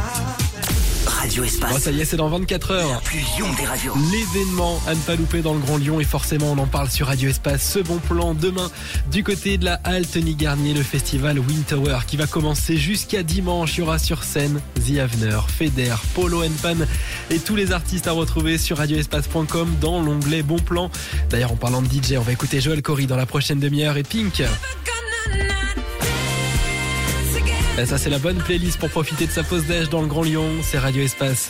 Radio Espace. Oh, ça y est, c'est dans 24 heures. La plus Lyon des radios. L'événement à ne pas louper dans le Grand Lyon, et forcément on en parle sur Radio Espace. Ce bon plan demain du côté de la halle Tony Garnier, le festival Wind Tower qui va commencer jusqu'à dimanche. Il y aura sur scène The Avener, Feder, Polo & Pan et tous les artistes à retrouver sur radioespace.com dans l'onglet bon plan. D'ailleurs, en parlant de DJ, on va écouter Joël Corry dans la prochaine demi-heure et Pink. Et ça, c'est la bonne playlist pour profiter de sa pause déj dans le Grand Lyon. C'est Radio Espace.